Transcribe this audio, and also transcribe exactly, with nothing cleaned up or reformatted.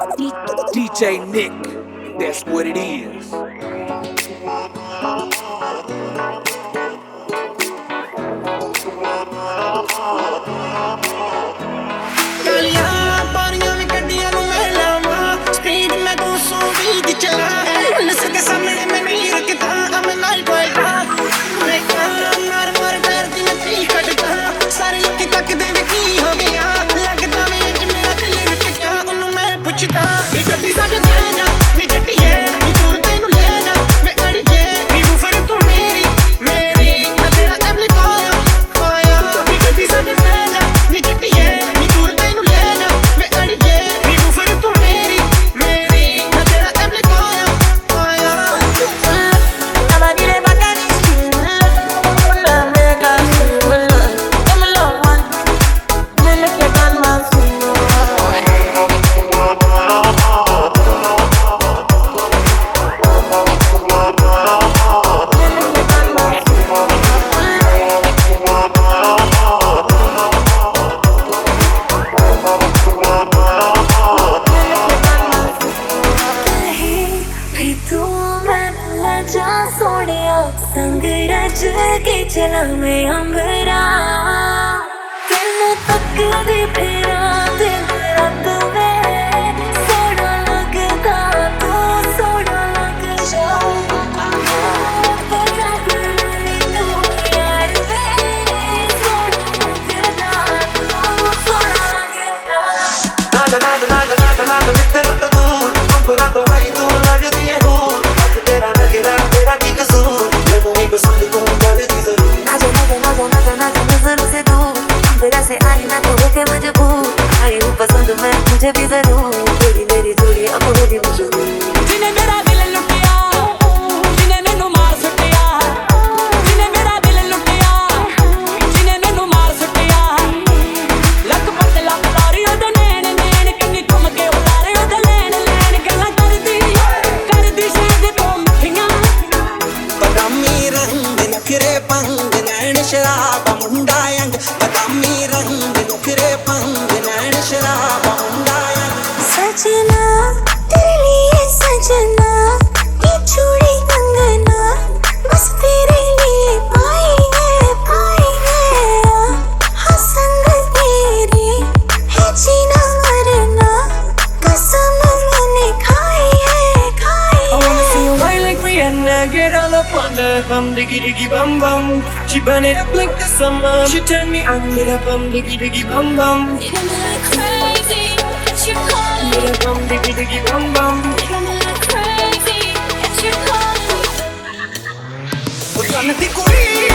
D J Nick, that's what it is. संग रच के चला मैं अंबरा तेनू तकदी फिरा दिन रात में सोना लगदा तू सोना लग जाओ से आई मैं तो होके मजबूर आई हूँ पसंद मैं मुझे भी जरूर तेरी मेरी जोड़ी अब होगी मशहूर जिन्हें मेरा दिल लुटिया जिन्हें मैनू मार सुटिया जिन्हें मेरा दिल लुटिया जिन्हें मैनू मार सुटिया लक पट लक लारी ओदे नैन नैन किन्नी घुम के उतारे ओदे लैन लैन गल्लां करदी करदी शायद तो मिठियां बदामी रंग नखरे पंग नैन शराब मुंडा यंग बदामी रंग नखरे पंग नैन शराब मुंडा यंग सजना तेरे लिए सजना ये चूड़ी कंगना बस तेरे लिए पाई है पाई है हाँ संग तेरे है जीना मरना कसम मैंने खाई है खाई है I wanna see you whine like Rihanna get all up on the bum diggy diggy bum bum she burn it up like the summer she turn me on with a bum diggy diggy bum bum you got me like crazy it's your calling with a bum diggy diggy bum bum you got me like crazy it's your calling oh जानती कोई